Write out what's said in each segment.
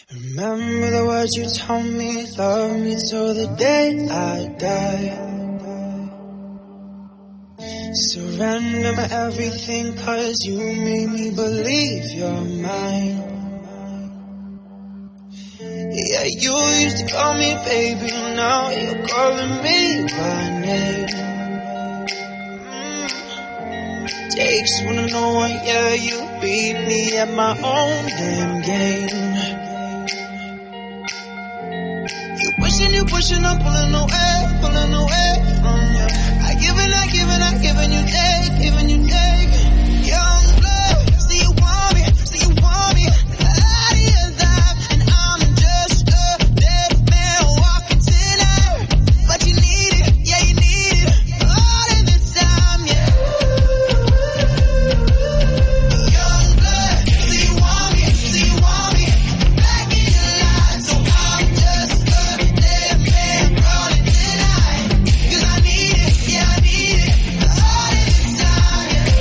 Remember the words you told me, love me till the day I die. Surrender my everything, 'cause you made me believe you're mine. Yeah, you used to call me baby, now you're calling me by name. Takes one to know one, yeah, you beat me at my own damn game. You pushing, I'm pulling away from you. I giving you take. Young blood, see you want me, out of your life, and I'm just a dead man walking tonight. But you need it, yeah, you need it, all of the time, yeah. Young blood, see you want me, back in your life, so I'm just a dead man calling tonight. 'Cause I need it, yeah, I need it, all of the time, yeah.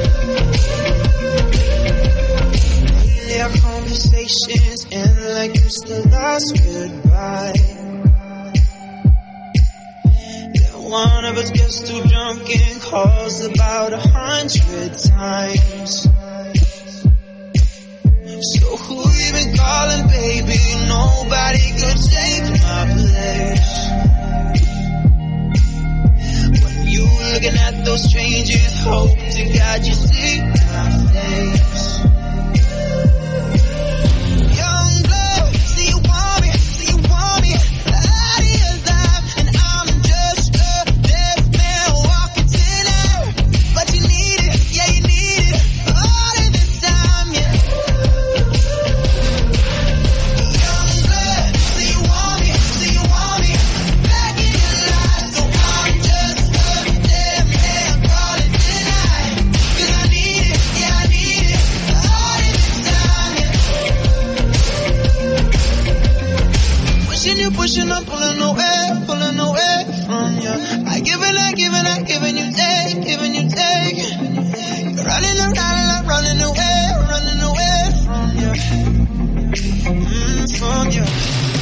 Lately our conversations end like it's the last goodbye. Then one of us gets too drunk and calls about 100 times. So who you been calling, baby? Nobody could take my place. When you looking at those strangers, hope to God you see my face. Young blood, see you want me, out of your life, and I'm just a dead man walking tonight. But you need it, yeah, you need it, all of the time, yeah. Young blood, see you want me, back in your life, so I'm just a dead man calling tonight. 'Cause I need it, yeah, I need it, all of the time, yeah. Pushing, I'm pulling away from you. I giving you take. You're running away from you, from you.